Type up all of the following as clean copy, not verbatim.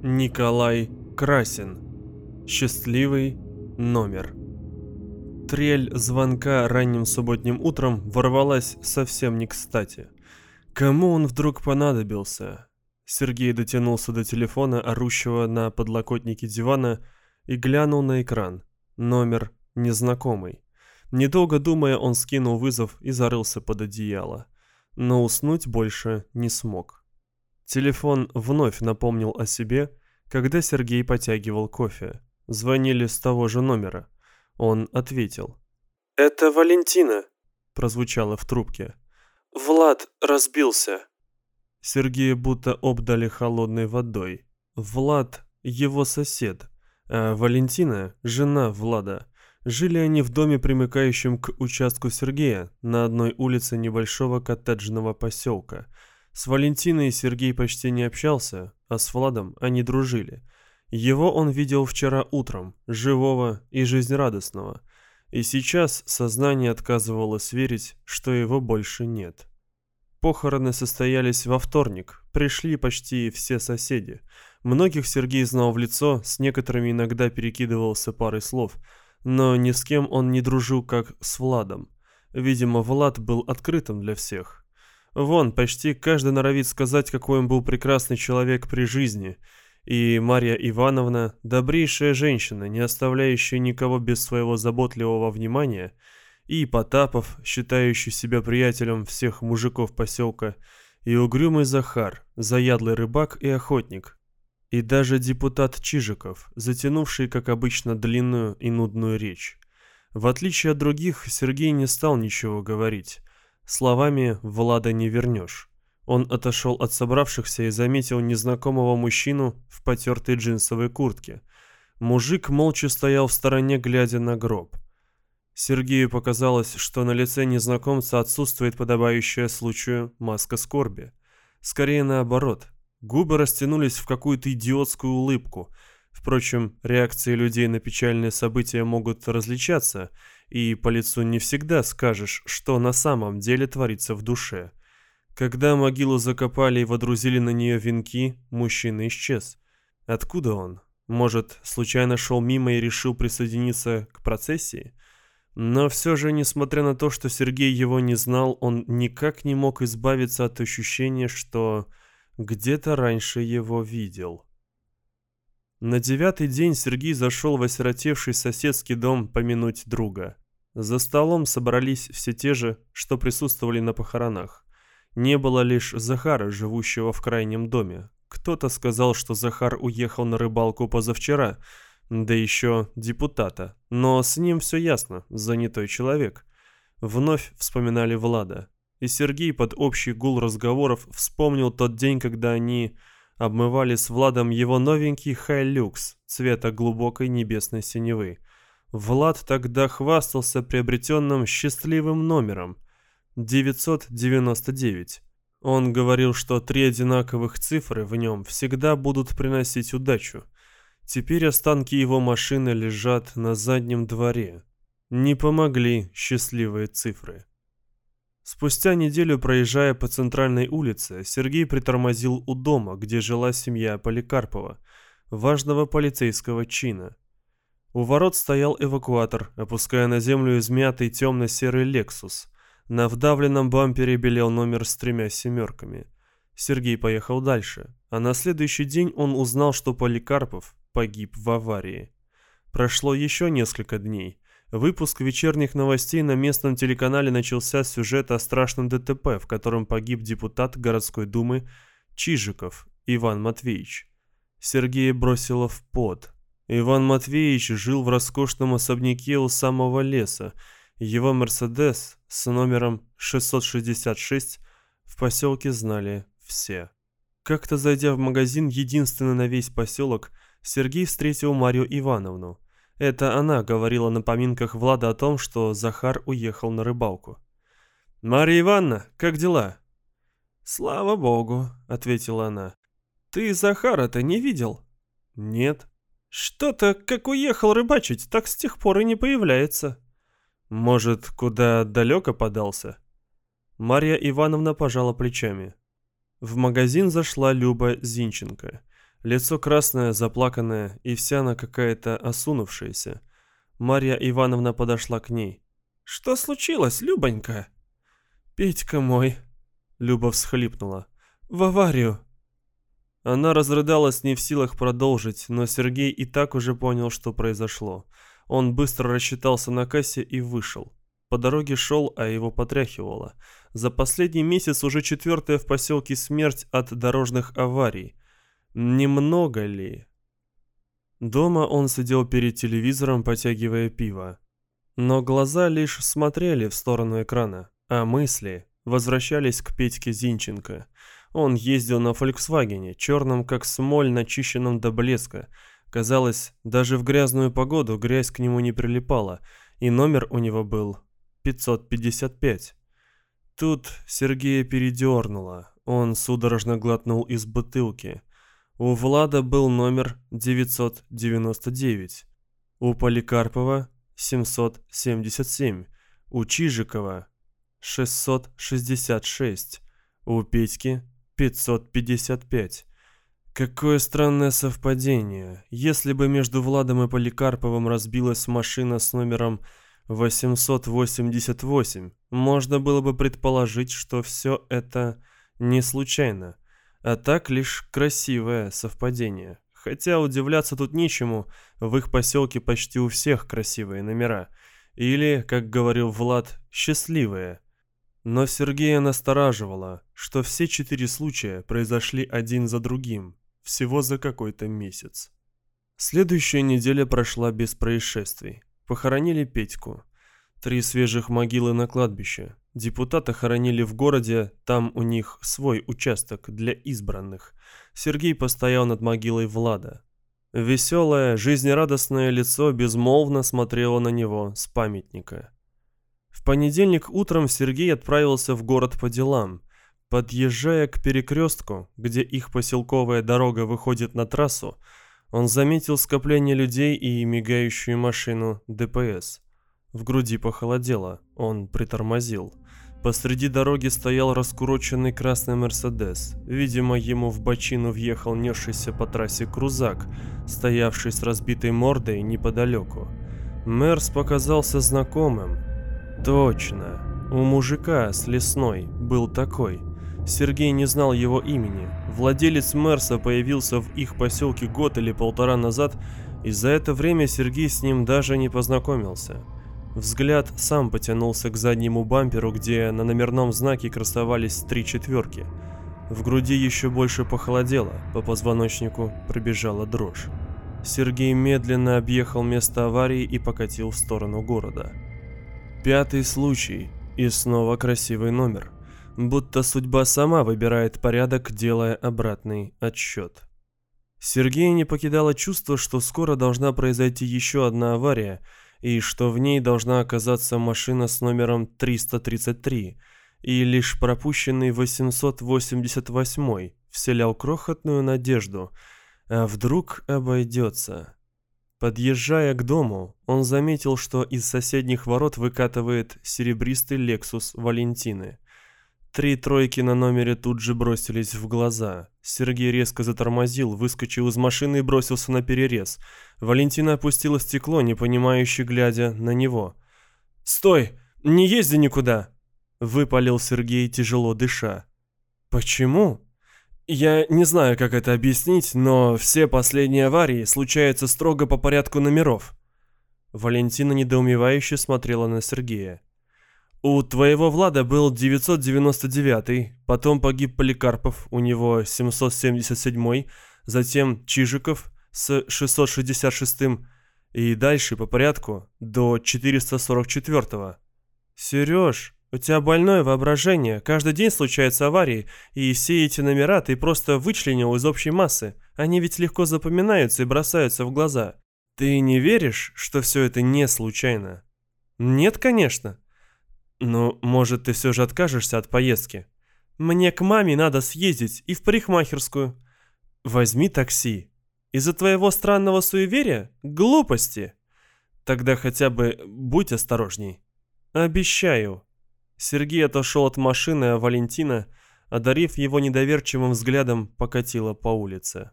Николай Красин. Счастливый номер. Трель звонка ранним субботним утром ворвалась совсем не кстати. Кому он вдруг понадобился? Сергей дотянулся до телефона, орущего на подлокотнике дивана, и глянул на экран. Номер незнакомый. Недолго думая, он скинул вызов и зарылся под одеяло. Но уснуть больше не смог. Телефон вновь напомнил о себе, когда Сергей потягивал кофе. Звонили с того же номера. Он ответил. «Это Валентина», — прозвучало в трубке. «Влад разбился». Сергея будто обдали холодной водой. Влад — его сосед, а Валентина — жена Влада. Жили они в доме, примыкающем к участку Сергея, на одной улице небольшого коттеджного поселка. С Валентиной Сергей почти не общался, а с Владом они дружили. Его он видел вчера утром, живого и жизнерадостного. И сейчас сознание отказывалось верить, что его больше нет. Похороны состоялись во вторник, пришли почти все соседи. Многих Сергей знал в лицо, с некоторыми иногда перекидывался парой слов, но ни с кем он не дружил, как с Владом. Видимо, Влад был открытым для всех. Вон, почти каждый норовит сказать, какой он был прекрасный человек при жизни. И Марья Ивановна, добрейшая женщина, не оставляющая никого без своего заботливого внимания, и Потапов, считающий себя приятелем всех мужиков поселка, и угрюмый Захар, заядлый рыбак и охотник, и даже депутат Чижиков, затянувший, как обычно, длинную и нудную речь. В отличие от других, Сергей не стал ничего говорить. Словами Влада не вернешь. Он отошел от собравшихся и заметил незнакомого мужчину в потертой джинсовой куртке. Мужик молча стоял в стороне, глядя на гроб. Сергею показалось, что на лице незнакомца отсутствует подобающая случаю маска скорби. Скорее наоборот. Губы растянулись в какую-то идиотскую улыбку. Впрочем, реакции людей на печальные события могут различаться, и по лицу не всегда скажешь, что на самом деле творится в душе. Когда могилу закопали и водрузили на нее венки, мужчина исчез. Откуда он? Может, случайно шел мимо и решил присоединиться к процессии? Но все же, несмотря на то, что Сергей его не знал, он никак не мог избавиться от ощущения, что где-то раньше его видел. На 9-й день Сергей зашел в осиротевший соседский дом помянуть друга. За столом собрались все те же, что присутствовали на похоронах. Не было лишь Захара, живущего в крайнем доме. Кто-то сказал, что Захар уехал на рыбалку позавчера, да еще депутата. Но с ним все ясно, занятой человек. Вновь вспоминали Влада. И Сергей под общий гул разговоров вспомнил тот день, когда они обмывали с Владом его новенький Хайлюкс цвета глубокой небесной синевы. Влад тогда хвастался приобретенным счастливым номером 999. Он говорил, что 3 одинаковых цифры в нем всегда будут приносить удачу. Теперь останки его машины лежат на заднем дворе. Не помогли счастливые цифры. Спустя неделю, проезжая по центральной улице, Сергей притормозил у дома, где жила семья Поликарпова, важного полицейского чина. У ворот стоял эвакуатор, опуская на землю измятый темно-серый «Лексус». На вдавленном бампере белел номер с 3 семерками. Сергей поехал дальше, а на следующий день он узнал, что Поликарпов погиб в аварии. Прошло еще несколько дней. Выпуск вечерних новостей на местном телеканале начался с сюжета о страшном ДТП, в котором погиб депутат городской думы Чижиков Иван Матвеевич. Сергея бросило в пот. Иван Матвеевич жил в роскошном особняке у самого леса. Его «Мерседес» с номером 666 в поселке знали все. Как-то зайдя в магазин, единственный на весь поселок, Сергей встретил Марью Ивановну. Это она говорила на поминках Влада о том, что Захар уехал на рыбалку. «Марья Ивановна, как дела?» «Слава богу», — ответила она. «Ты Захара-то не видел?» «Нет». «Что-то, как уехал рыбачить, так с тех пор и не появляется». «Может, куда далеко подался?» Марья Ивановна пожала плечами. В магазин зашла Люба Зинченко. Лицо красное, заплаканное, и вся она какая-то осунувшаяся. Марья Ивановна подошла к ней. «Что случилось, Любонька?» «Петька мой», — Люба всхлипнула, — «в аварию». Она разрыдалась, не в силах продолжить, но Сергей и так уже понял, что произошло. Он быстро рассчитался на кассе и вышел. По дороге шел, а его потряхивало. За последний месяц уже 4-я в поселке смерть от дорожных аварий. Немного ли? Дома он сидел перед телевизором, потягивая пиво. Но глаза лишь смотрели в сторону экрана, а мысли возвращались к Петьке Зинченко. Он ездил на «Фольксвагене», черном как смоль, начищенном до блеска. Казалось, даже в грязную погоду грязь к нему не прилипала, и номер у него был 555. Тут Сергея передернуло. Он судорожно глотнул из бутылки. У Влада был номер 999. У Поликарпова 777. У Чижикова 666. У Петьки 555. Какое странное совпадение. Если бы между Владом и Поликарповым разбилась машина с номером 888, можно было бы предположить, что все это не случайно, а так лишь красивое совпадение. Хотя удивляться тут нечему, в их поселке почти у всех красивые номера. Или, как говорил Влад, счастливые. Но Сергея настораживало, что все 4 случая произошли один за другим, всего за какой-то месяц. Следующая неделя прошла без происшествий. Похоронили Петьку. 3 свежих могилы на кладбище. Депутата хоронили в городе, там у них свой участок для избранных. Сергей постоял над могилой Влада. Веселое, жизнерадостное лицо безмолвно смотрело на него с памятника. В понедельник утром Сергей отправился в город по делам. Подъезжая к перекрестку, где их поселковая дорога выходит на трассу, он заметил скопление людей и мигающую машину ДПС. В груди похолодело, он притормозил. Посреди дороги стоял раскуроченный красный «Мерседес». Видимо, ему в бочину въехал несшийся по трассе крузак, стоявший с разбитой мордой неподалеку. Мерс показался знакомым. Точно, у мужика с Лесной был такой. Сергей не знал его имени. Владелец Мерса появился в их поселке год или полтора назад, и за это время Сергей с ним даже не познакомился. Взгляд сам потянулся к заднему бамперу, где на номерном знаке красовались 3 четверки. В груди еще больше похолодело, по позвоночнику пробежала дрожь. Сергей медленно объехал место аварии и покатил в сторону города. 5-й случай, и снова красивый номер. Будто судьба сама выбирает порядок, делая обратный отсчет. Сергея не покидало чувство, что скоро должна произойти еще одна авария, и что в ней должна оказаться машина с номером 333, и лишь пропущенный 888 вселял крохотную надежду, а вдруг обойдется. Подъезжая к дому, он заметил, что из соседних ворот выкатывает серебристый Lexus Валентины. 3 тройки на номере тут же бросились в глаза. Сергей резко затормозил, выскочил из машины и бросился на перерез. Валентина опустила стекло, непонимающе глядя на него. «Стой! Не езди никуда!» — выпалил Сергей, тяжело дыша. «Почему?» «Я не знаю, как это объяснить, но все последние аварии случаются строго по порядку номеров». Валентина недоумевающе смотрела на Сергея. «У твоего Влада был 999, потом погиб Поликарпов, у него 777, затем Чижиков с 666 и дальше по порядку до 444. Сереж, у тебя больное воображение, каждый день случаются аварии, и все эти номера ты просто вычленил из общей массы, они ведь легко запоминаются и бросаются в глаза. Ты не веришь, что все это не случайно?» «Нет, конечно». «Ну, может, ты все же откажешься от поездки? Мне к маме надо съездить и в парикмахерскую». «Возьми такси. Из-за твоего странного суеверия? Глупости. Тогда хотя бы будь осторожней». «Обещаю». Сергей отошел от машины, а Валентина, одарив его недоверчивым взглядом, покатила по улице.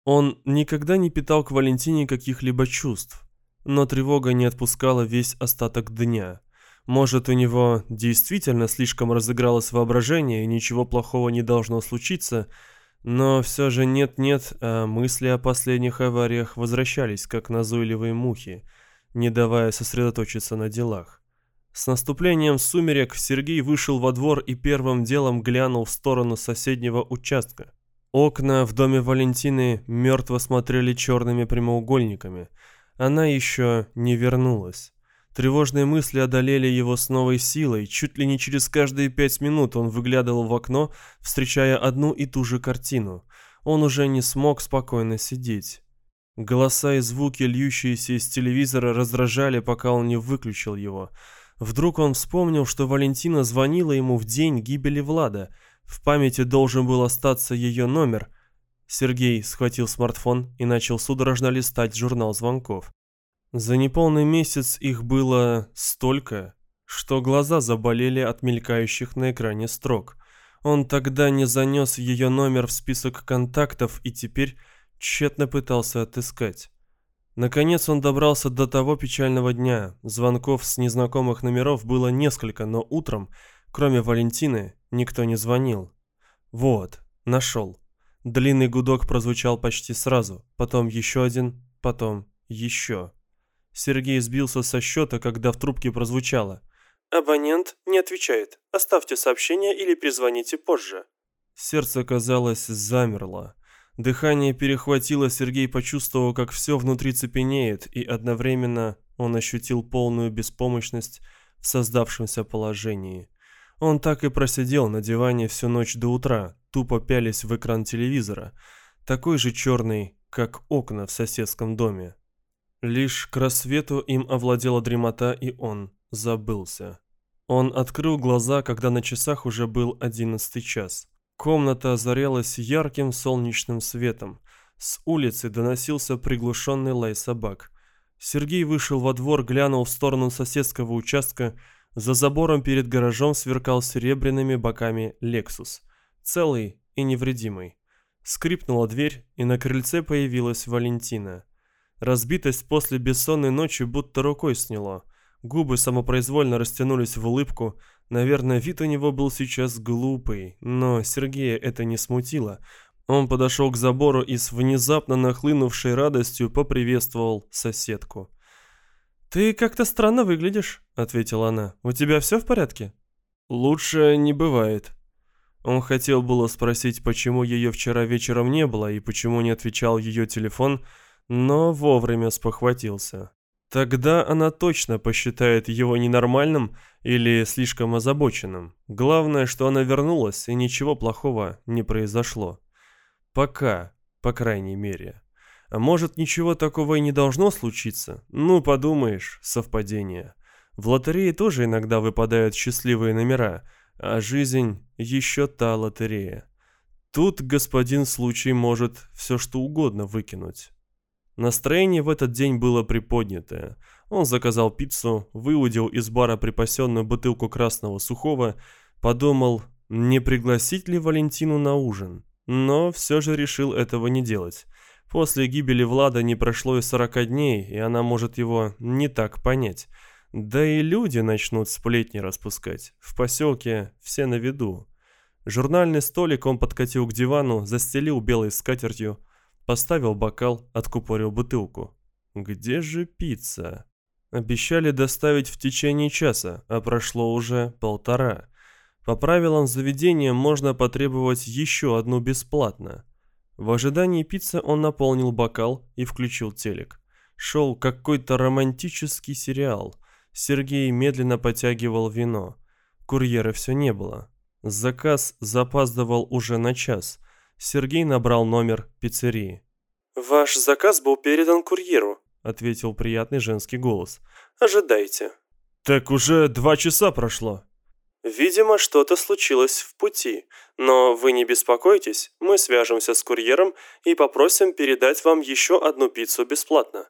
Он никогда не питал к Валентине каких-либо чувств, но тревога не отпускала весь остаток дня. Может, у него действительно слишком разыгралось воображение и ничего плохого не должно случиться, но все же нет-нет, а мысли о последних авариях возвращались, как назойливые мухи, не давая сосредоточиться на делах. С наступлением сумерек Сергей вышел во двор и первым делом глянул в сторону соседнего участка. Окна в доме Валентины мертво смотрели черными прямоугольниками. Она еще не вернулась. Тревожные мысли одолели его с новой силой. Чуть ли не через каждые 5 минут он выглядывал в окно, встречая одну и ту же картину. Он уже не смог спокойно сидеть. Голоса и звуки, льющиеся из телевизора, раздражали, пока он не выключил его. Вдруг он вспомнил, что Валентина звонила ему в день гибели Влада. В памяти должен был остаться ее номер. Сергей схватил смартфон и начал судорожно листать журнал звонков. За неполный месяц их было столько, что глаза заболели от мелькающих на экране строк. Он тогда не занес ее номер в список контактов и теперь тщетно пытался отыскать. Наконец он добрался до того печального дня. Звонков с незнакомых номеров было несколько, но утром, кроме Валентины, никто не звонил. Вот, нашел. Длинный гудок прозвучал почти сразу, потом еще один, потом еще. Сергей сбился со счета, когда в трубке прозвучало: «Абонент не отвечает. Оставьте сообщение или перезвоните позже». Сердце, казалось, замерло. Дыхание перехватило, Сергей почувствовал, как все внутри цепенеет, и одновременно он ощутил полную беспомощность в создавшемся положении. Он так и просидел на диване всю ночь до утра, тупо пялясь в экран телевизора, такой же черный, как окна в соседском доме. Лишь к рассвету им овладела дремота, и он забылся. Он открыл глаза, когда на часах уже был 11 час. Комната озарялась ярким солнечным светом. С улицы доносился приглушенный лай собак. Сергей вышел во двор, глянул в сторону соседского участка. За забором перед гаражом сверкал серебряными боками «Лексус», целый и невредимый. Скрипнула дверь, и на крыльце появилась Валентина. Разбитость после бессонной ночи будто рукой сняло. Губы самопроизвольно растянулись в улыбку. Наверное, вид у него был сейчас глупый, но Сергея это не смутило. Он подошел к забору и с внезапно нахлынувшей радостью поприветствовал соседку. «Ты как-то странно выглядишь», — ответила она. «У тебя все в порядке?» «Лучше не бывает». Он хотел было спросить, почему ее вчера вечером не было и почему не отвечал ее телефон, но вовремя спохватился. Тогда она точно посчитает его ненормальным или слишком озабоченным. Главное, что она вернулась, и ничего плохого не произошло. Пока, по крайней мере. А может, ничего такого и не должно случиться? Ну, подумаешь, совпадение. В лотерее тоже иногда выпадают счастливые номера, а жизнь еще та лотерея. Тут господин случай может все что угодно выкинуть. Настроение в этот день было приподнятое. Он заказал пиццу, выудил из бара припасенную бутылку красного сухого, подумал, не пригласить ли Валентину на ужин, но все же решил этого не делать. После гибели Влада не прошло и 40 дней, и она может его не так понять. Да и люди начнут сплетни распускать. В поселке все на виду. Журнальный столик он подкатил к дивану, застелил белой скатертью, поставил бокал, откупорил бутылку. Где же пицца? Обещали доставить в течение часа, а прошло уже 1,5. По правилам заведения можно потребовать еще одну бесплатно. В ожидании пиццы он наполнил бокал и включил телек. Шел какой-то романтический сериал. Сергей медленно потягивал вино. Курьера все не было. Заказ запаздывал уже на час. Сергей набрал номер пиццерии. «Ваш заказ был передан курьеру», — ответил приятный женский голос. «Ожидайте». «Так уже 2 часа прошло». «Видимо, что-то случилось в пути. Но вы не беспокойтесь, мы свяжемся с курьером и попросим передать вам еще одну пиццу бесплатно».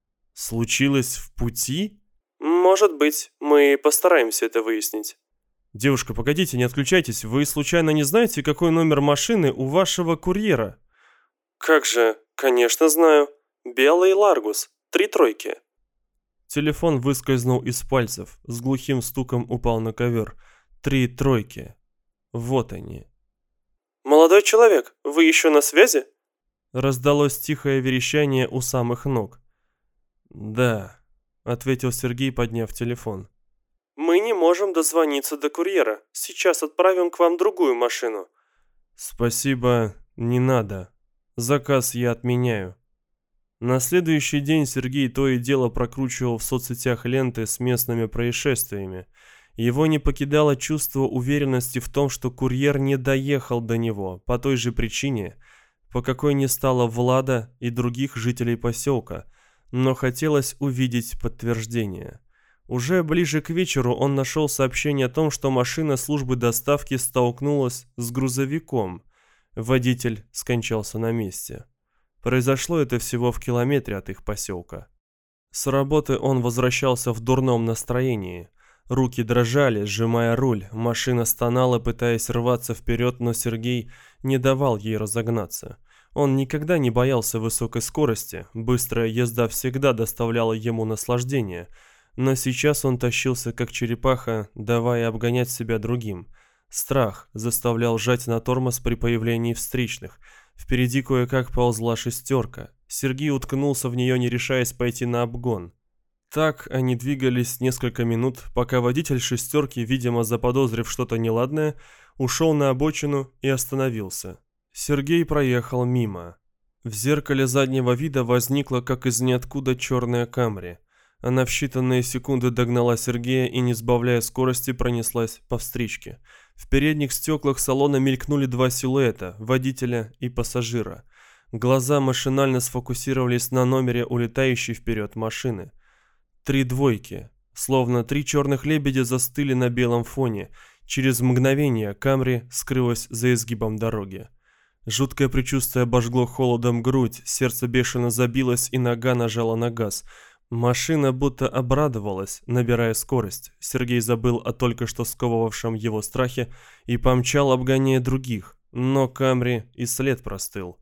«Случилось в пути?» «Может быть, мы постараемся это выяснить». «Девушка, погодите, не отключайтесь. Вы случайно не знаете, какой номер машины у вашего курьера?» Как же, конечно знаю. Белый Ларгус, 3 тройки. Телефон выскользнул из пальцев, с глухим стуком упал на ковер. 3 тройки. Вот они. «Молодой человек, вы еще на связи?» Раздалось тихое верещание у самых ног. «Да», — ответил Сергей, подняв телефон. «Мы не можем дозвониться до курьера. Сейчас отправим к вам другую машину». «Спасибо, не надо. Заказ я отменяю». На следующий день Сергей то и дело прокручивал в соцсетях ленты с местными происшествиями. Его не покидало чувство уверенности в том, что курьер не доехал до него по той же причине, по какой не стало Влада и других жителей поселка, но хотелось увидеть подтверждение. Уже ближе к вечеру он нашел сообщение о том, что машина службы доставки столкнулась с грузовиком. Водитель скончался на месте. Произошло это всего в километре от их поселка. С работы он возвращался в дурном настроении. Руки дрожали, сжимая руль, машина стонала, пытаясь рваться вперед, но Сергей не давал ей разогнаться. Он никогда не боялся высокой скорости, быстрая езда всегда доставляла ему наслаждение, но сейчас он тащился как черепаха, давая обгонять себя другим. Страх заставлял жать на тормоз при появлении встречных. Впереди кое-как ползла шестерка. Сергей уткнулся в нее, не решаясь пойти на обгон. Так они двигались несколько минут, пока водитель шестерки, видимо заподозрив что-то неладное, ушел на обочину и остановился. Сергей проехал мимо. В зеркале заднего вида возникла как из ниоткуда черная Камри. Она в считанные секунды догнала Сергея и, не сбавляя скорости, пронеслась по встречке. В передних стеклах салона мелькнули два силуэта – водителя и пассажира. Глаза машинально сфокусировались на номере улетающей вперед машины. 3 двойки, словно 3 черных лебедя, застыли на белом фоне. Через мгновение Камри скрылась за изгибом дороги. Жуткое предчувствие обожгло холодом грудь, сердце бешено забилось и нога нажала на газ. Машина будто обрадовалась, набирая скорость. Сергей забыл о только что сковывавшем его страхе и помчал, обгоняя других. Но Камри и след простыл.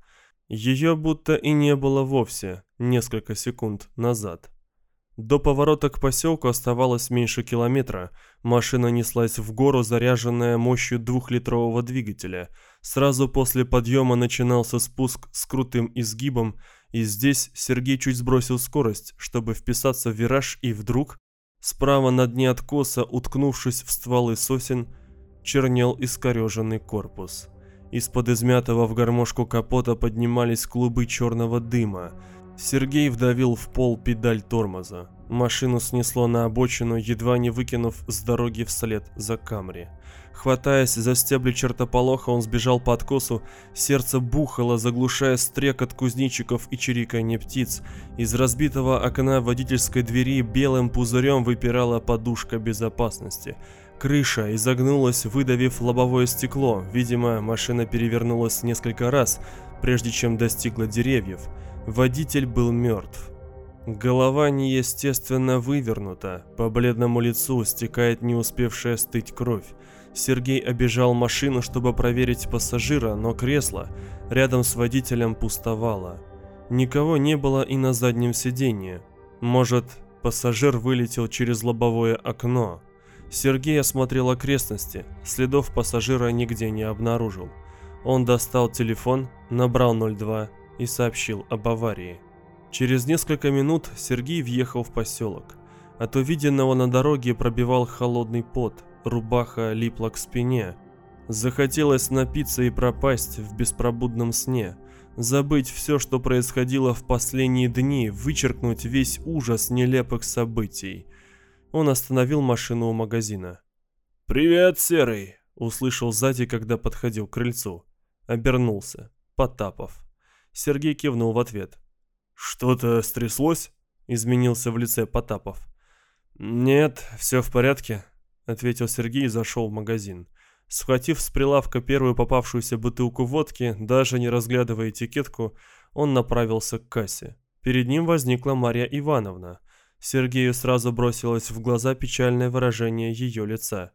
Ее будто и не было вовсе несколько секунд назад. До поворота к поселку оставалось меньше километра. Машина неслась в гору, заряженная мощью 2-литрового двигателя. Сразу после подъема начинался спуск с крутым изгибом, и здесь Сергей чуть сбросил скорость, чтобы вписаться в вираж, и вдруг, справа на дне откоса, уткнувшись в стволы сосен, чернел искореженный корпус. Из-под измятого в гармошку капота поднимались клубы черного дыма. Сергей вдавил в пол педаль тормоза. Машину снесло на обочину, едва не выкинув с дороги вслед за Камри. Хватаясь за стебли чертополоха, он сбежал по откосу. Сердце бухало, заглушая стрекот кузнечиков и чириканье птиц. Из разбитого окна водительской двери белым пузырем выпирала подушка безопасности. Крыша изогнулась, выдавив лобовое стекло. Видимо, машина перевернулась несколько раз, прежде чем достигла деревьев. Водитель был мертв. Голова неестественно вывернута, по бледному лицу стекает не успевшая остыть кровь. Сергей обежал машину, чтобы проверить пассажира, но кресло рядом с водителем пустовало. Никого не было и на заднем сиденье. Может, пассажир вылетел через лобовое окно. Сергей осмотрел окрестности, следов пассажира нигде не обнаружил. Он достал телефон, набрал 02 и сообщил об аварии. Через несколько минут Сергей въехал в поселок. От увиденного на дороге пробивал холодный пот, рубаха липла к спине. Захотелось напиться и пропасть в беспробудном сне, забыть все, что происходило в последние дни, вычеркнуть весь ужас нелепых событий. Он остановил машину у магазина. «Привет, Серый!» — услышал сзади, когда подходил к крыльцу. Обернулся. Потапов. Сергей кивнул в ответ. «Что-то стряслось?» — изменился в лице Потапов. «Нет, все в порядке», — ответил Сергей и зашел в магазин. Схватив с прилавка первую попавшуюся бутылку водки, даже не разглядывая этикетку, он направился к кассе. Перед ним возникла Марья Ивановна. Сергею сразу бросилось в глаза печальное выражение ее лица.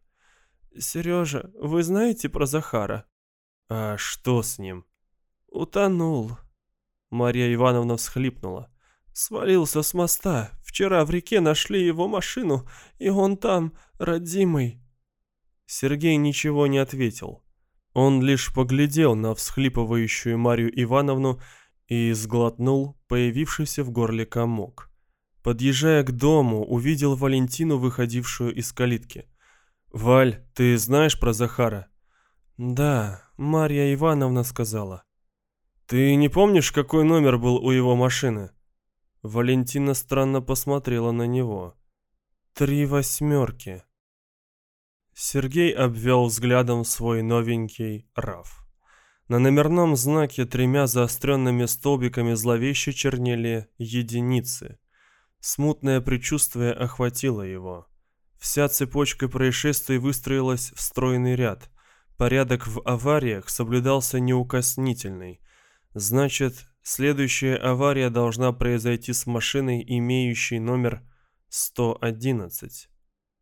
«Сережа, вы знаете про Захара?» «А что с ним?» «Утонул». Марья Ивановна всхлипнула. «Свалился с моста. Вчера в реке нашли его машину, и он там, родимый». Сергей ничего не ответил. Он лишь поглядел на всхлипывающую Марью Ивановну и сглотнул появившийся в горле комок. Подъезжая к дому, увидел Валентину, выходившую из калитки. «Валь, ты знаешь про Захара?» «Да, Марья Ивановна сказала». «Ты не помнишь, какой номер был у его машины?» Валентина странно посмотрела на него. 3 восьмерки. Сергей обвел взглядом свой новенький RAV. На номерном знаке 3 заостренными столбиками зловеще чернели единицы. Смутное предчувствие охватило его. Вся цепочка происшествий выстроилась в стройный ряд. Порядок в авариях соблюдался неукоснительный. Значит, следующая авария должна произойти с машиной, имеющей номер 111.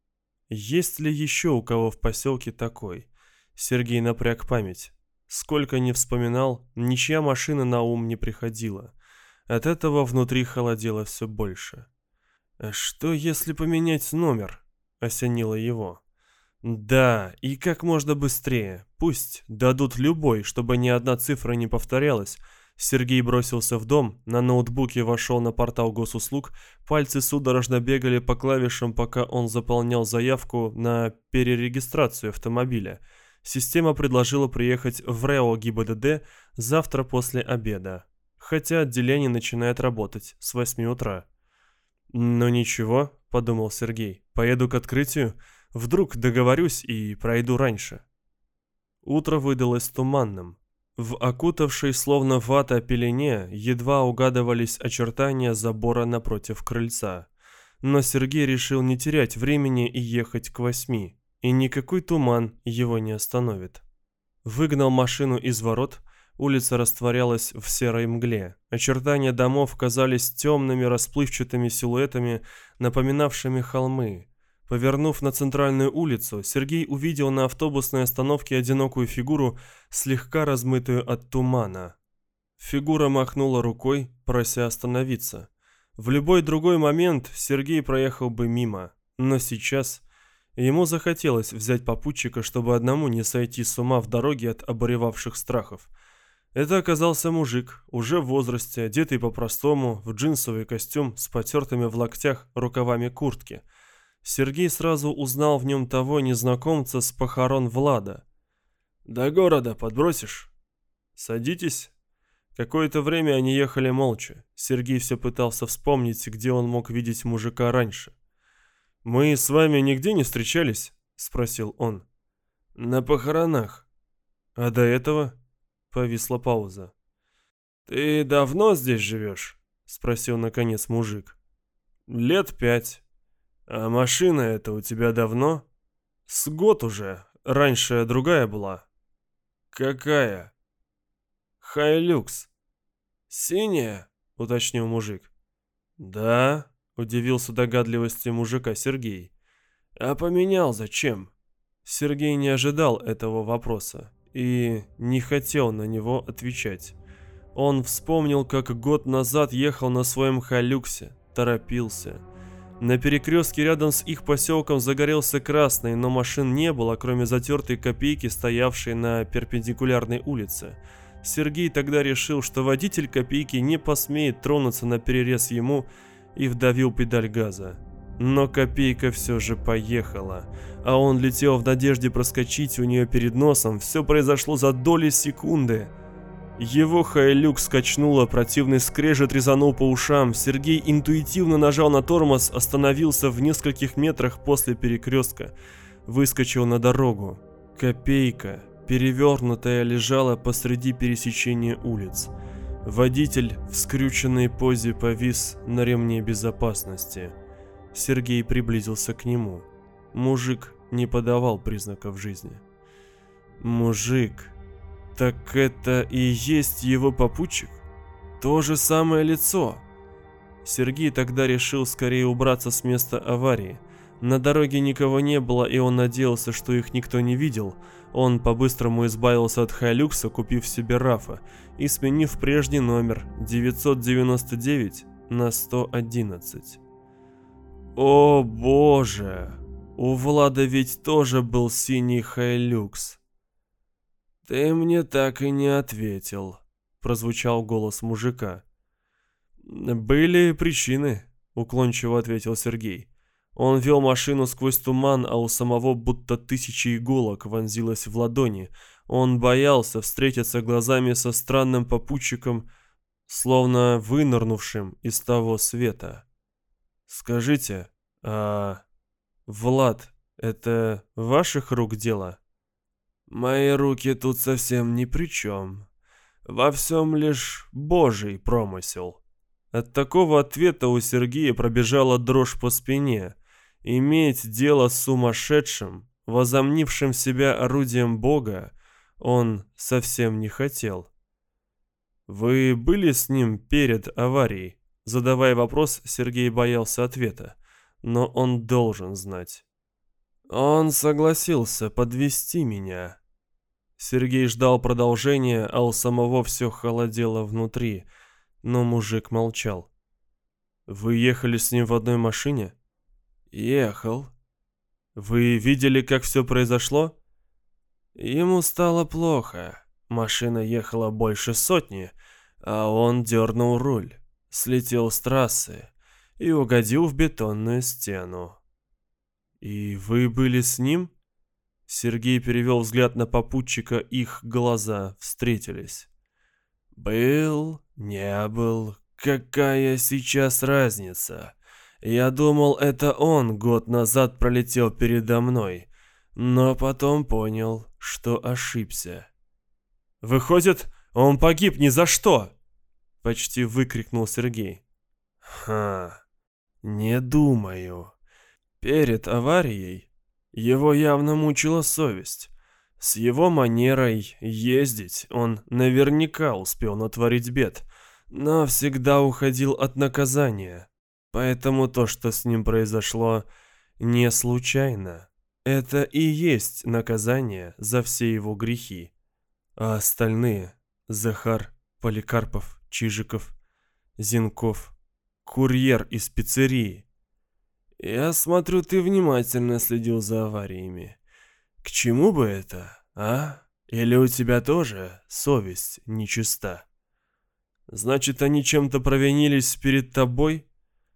Есть ли еще у кого в поселке такой? Сергей напряг память. Сколько ни вспоминал, ничья машина на ум не приходила. От этого внутри холодело все больше. «А что, если поменять номер?» — осенило его. «Да, и как можно быстрее. Пусть дадут любой, чтобы ни одна цифра не повторялась». Сергей бросился в дом, на ноутбуке вошел на портал госуслуг, пальцы судорожно бегали по клавишам, пока он заполнял заявку на перерегистрацию автомобиля. Система предложила приехать в РЭО ГИБДД завтра после обеда, хотя отделение начинает работать с 8 утра. «Ну ничего», — подумал Сергей, — «поеду к открытию, вдруг договорюсь и пройду раньше». Утро выдалось туманным. В окутавшей словно вата пелене едва угадывались очертания забора напротив крыльца. Но Сергей решил не терять времени и ехать к 8, и никакой туман его не остановит. Выгнал машину из ворот, улица растворялась в серой мгле. Очертания домов казались темными расплывчатыми силуэтами, напоминавшими холмы. Повернув на центральную улицу, Сергей увидел на автобусной остановке одинокую фигуру, слегка размытую от тумана. Фигура махнула рукой, прося остановиться. В любой другой момент Сергей проехал бы мимо, но сейчас ему захотелось взять попутчика, чтобы одному не сойти с ума в дороге от обуревавших страхов. Это оказался мужик, уже в возрасте, одетый по-простому, в джинсовый костюм с потертыми в локтях рукавами куртки. Сергей сразу узнал в нем того незнакомца с похорон Влада. «До города подбросишь?» «Садитесь». Какое-то время они ехали молча. Сергей все пытался вспомнить, где он мог видеть мужика раньше. «Мы с вами нигде не встречались?» — спросил он. «На похоронах». «А до этого?» — повисла пауза. «Ты давно здесь живешь?» — спросил наконец мужик. «Лет 5. «А машина эта у тебя давно?» «С год уже. Раньше другая была». «Какая?» «Хайлюкс». «Синяя?» — уточнил мужик. «Да», — удивился догадливости мужика Сергей. «А поменял зачем?» Сергей не ожидал этого вопроса и не хотел на него отвечать. Он вспомнил, как год назад ехал на своем Хайлюксе, торопился. На перекрестке рядом с их поселком загорелся красный, но машин не было, кроме затертой копейки, стоявшей на перпендикулярной улице. Сергей тогда решил, что водитель копейки не посмеет тронуться на перерез ему, и вдавил педаль газа. Но копейка все же поехала, а он летел в надежде проскочить у нее перед носом. Все произошло за доли секунды. Его Хайлюкс качнуло, противный скрежет резанул по ушам. Сергей интуитивно нажал на тормоз, остановился в нескольких метрах после перекрестка. Выскочил на дорогу. Копейка, перевернутая, лежала посреди пересечения улиц. Водитель в скрюченной позе повис на ремне безопасности. Сергей приблизился к нему. Мужик не подавал признаков жизни. Мужик... Так это и есть его попутчик? То же самое лицо. Сергей тогда решил скорее убраться с места аварии. На дороге никого не было, и он надеялся, что их никто не видел. Он по-быстрому избавился от Хайлюкса, купив себе Рафа и сменив прежний номер 999 на 111. О боже, у Влада ведь тоже был синий Хайлюкс. «Ты мне так и не ответил», — прозвучал голос мужика. «Были причины», — уклончиво ответил Сергей. Он вел машину сквозь туман, а у самого будто тысячи иголок вонзилось в ладони. Он боялся встретиться глазами со странным попутчиком, словно вынырнувшим из того света. «Скажите, а Влад, это ваших рук дело?» «Мои руки тут совсем ни при чем. Во всем лишь Божий промысел». От такого ответа у Сергея пробежала дрожь по спине. Иметь дело с сумасшедшим, возомнившим себя орудием Бога, он совсем не хотел. «Вы были с ним перед аварией?» Задавая вопрос, Сергей боялся ответа, но он должен знать. «Он согласился подвезти меня». Сергей ждал продолжения, а у самого все холодело внутри, но мужик молчал. «Вы ехали с ним в одной машине?» «Ехал». «Вы видели, как все произошло?» «Ему стало плохо. Машина ехала больше сотни, а он дернул руль, слетел с трассы и угодил в бетонную стену». «И вы были с ним?» Сергей перевел взгляд на попутчика, их глаза встретились. «Был, не был, какая сейчас разница? Я думал, это он год назад пролетел передо мной, но потом понял, что ошибся». «Выходит, он погиб ни за что!» — почти выкрикнул Сергей. «Ха, не думаю. Перед аварией его явно мучила совесть. С его манерой ездить он наверняка успел натворить бед, но всегда уходил от наказания. Поэтому то, что с ним произошло, не случайно. Это и есть наказание за все его грехи. А остальные — Захар, Поликарпов, Чижиков, Зинков, курьер из пиццерии. Я смотрю, ты внимательно следил за авариями. К чему бы это, а? Или у тебя тоже совесть нечиста? Значит, они чем-то провинились перед тобой?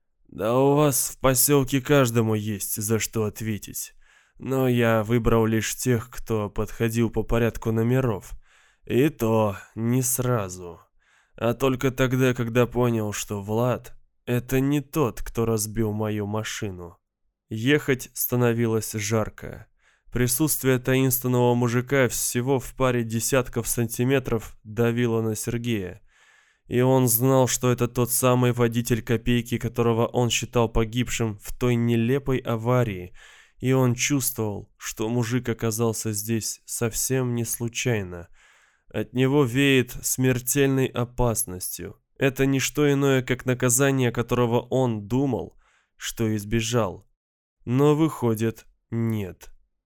Да у вас в поселке каждому есть за что ответить. Но я выбрал лишь тех, кто подходил по порядку номеров. И то не сразу. А только тогда, когда понял, что Влад — это не тот, кто разбил мою машину. Ехать становилось жарко. Присутствие таинственного мужика всего в паре десятков сантиметров давило на Сергея. И он знал, что это тот самый водитель Копейки, которого он считал погибшим в той нелепой аварии. И он чувствовал, что мужик оказался здесь совсем не случайно. От него веет смертельной опасностью. Это не что иное, как наказание, которого он думал, что избежал. Но выходит, нет.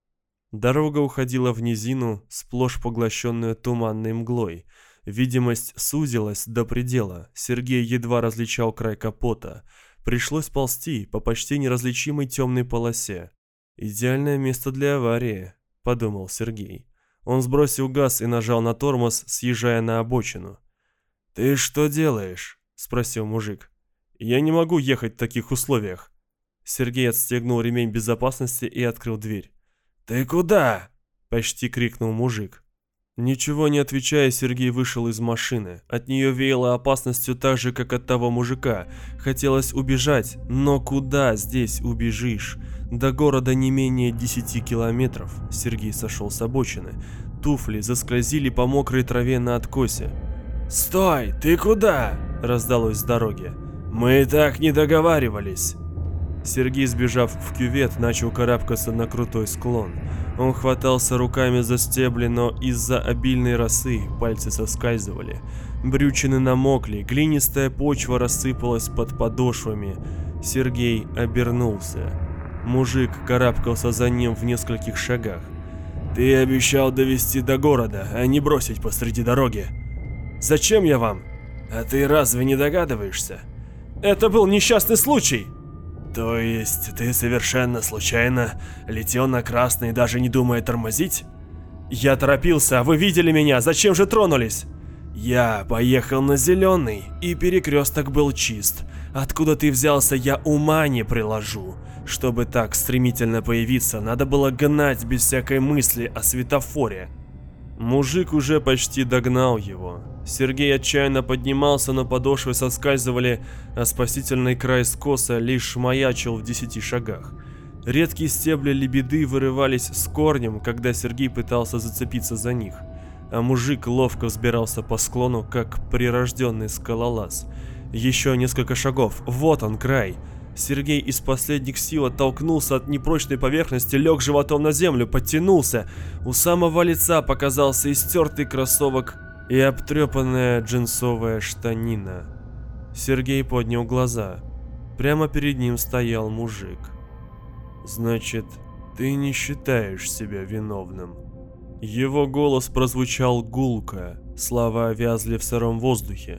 Дорога уходила в низину, сплошь поглощенную туманной мглой. Видимость сузилась до предела. Сергей едва различал край капота. Пришлось ползти по почти неразличимой темной полосе. «Идеальное место для аварии», — подумал Сергей. Он сбросил газ и нажал на тормоз, съезжая на обочину. «Ты что делаешь?» — спросил мужик. «Я не могу ехать в таких условиях». Сергей отстегнул ремень безопасности и открыл дверь. «Ты куда?» — почти крикнул мужик. Ничего не отвечая, Сергей вышел из машины. От нее веяло опасностью так же, как от того мужика. Хотелось убежать, но куда здесь убежишь? До города не менее 10 километров. Сергей сошел с обочины. Туфли заскользили по мокрой траве на откосе. «Стой! Ты куда?» — раздалось с дороги. «Мы так не договаривались!» Сергей, сбежав в кювет, начал карабкаться на крутой склон. Он хватался руками за стебли, но из-за обильной росы пальцы соскальзывали. Брючины намокли, глинистая почва рассыпалась под подошвами. Сергей обернулся. Мужик карабкался за ним в нескольких шагах. Ты обещал довести до города, а не бросить посреди дороги. Зачем я вам? А ты разве не догадываешься? Это был несчастный случай. То есть ты совершенно случайно летел на красный, даже не думая тормозить? Я торопился, а вы видели меня, зачем же тронулись? Я поехал на зеленый, и перекресток был чист. Откуда ты взялся, я ума не приложу. Чтобы так стремительно появиться, надо было гнать без всякой мысли о светофоре. Мужик уже почти догнал его. Сергей отчаянно поднимался, но подошвы соскальзывали, а спасительный край скоса лишь маячил в 10 шагах. Редкие стебли лебеды вырывались с корнем, когда Сергей пытался зацепиться за них, а мужик ловко взбирался по склону, как прирожденный скалолаз. Еще несколько шагов, вот он край. Сергей из последних сил оттолкнулся от непрочной поверхности, лег животом на землю, подтянулся. У самого лица показался истертый кроссовок и обтрепанная джинсовая штанина. Сергей поднял глаза. Прямо перед ним стоял мужик. «Значит, ты не считаешь себя виновным?» Его голос прозвучал гулко, слова вязли в сыром воздухе.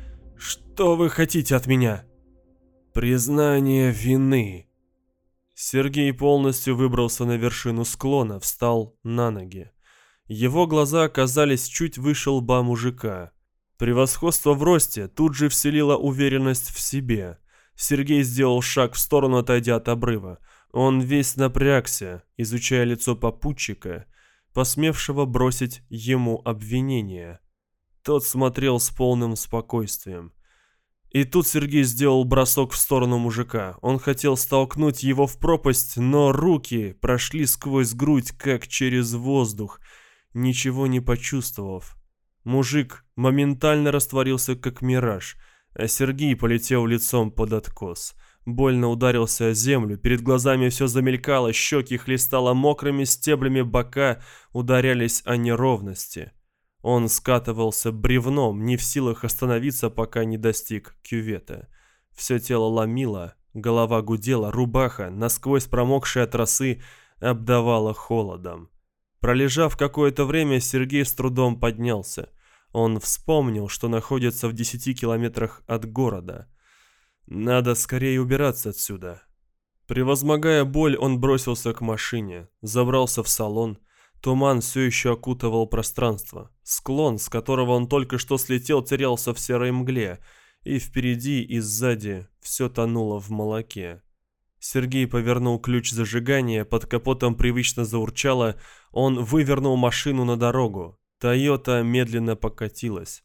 «Что вы хотите от меня?» «Признание вины». Сергей полностью выбрался на вершину склона, встал на ноги. Его глаза оказались чуть выше лба мужика. Превосходство в росте тут же вселило уверенность в себе. Сергей сделал шаг в сторону, отойдя от обрыва. Он весь напрягся, изучая лицо попутчика, посмевшего бросить ему обвинение. Тот смотрел с полным спокойствием. И тут Сергей сделал бросок в сторону мужика. Он хотел столкнуть его в пропасть, но руки прошли сквозь грудь, как через воздух, ничего не почувствовав. Мужик моментально растворился, как мираж, а Сергей полетел лицом под откос. Больно ударился о землю, перед глазами все замелькало, щеки хлестало мокрыми стеблями, бока ударялись о неровности. Он скатывался бревном, не в силах остановиться, пока не достиг кювета. Все тело ломило, голова гудела, рубаха, насквозь промокшая от росы, обдавала холодом. Пролежав какое-то время, Сергей с трудом поднялся. Он вспомнил, что находится в 10 километрах от города. Надо скорее убираться отсюда. Превозмогая боль, он бросился к машине, забрался в салон. Туман все еще окутывал пространство. Склон, с которого он только что слетел, терялся в серой мгле, и впереди и сзади все тонуло в молоке. Сергей повернул ключ зажигания, под капотом привычно заурчало, он вывернул машину на дорогу. Тойота медленно покатилась.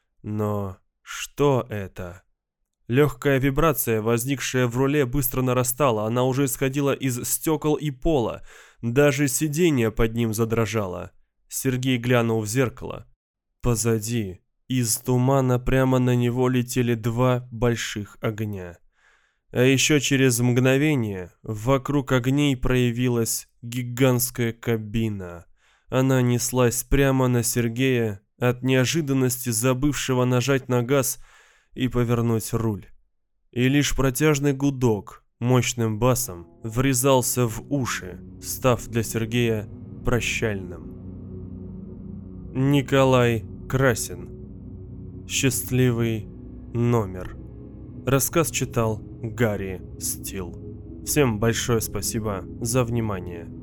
Но что это? Легкая вибрация, возникшая в руле, быстро нарастала, она уже исходила из стекол и пола. Даже сиденье под ним задрожало. Сергей глянул в зеркало. Позади, из тумана прямо на него летели 2 больших огня. А еще через мгновение вокруг огней проявилась гигантская кабина. Она неслась прямо на Сергея, от неожиданности забывшего нажать на газ и повернуть руль. И лишь протяжный гудок мощным басом врезался в уши, став для Сергея прощальным. Николай Красин. Счастливый номер. Рассказ читал Гарри Стил. Всем большое спасибо за внимание.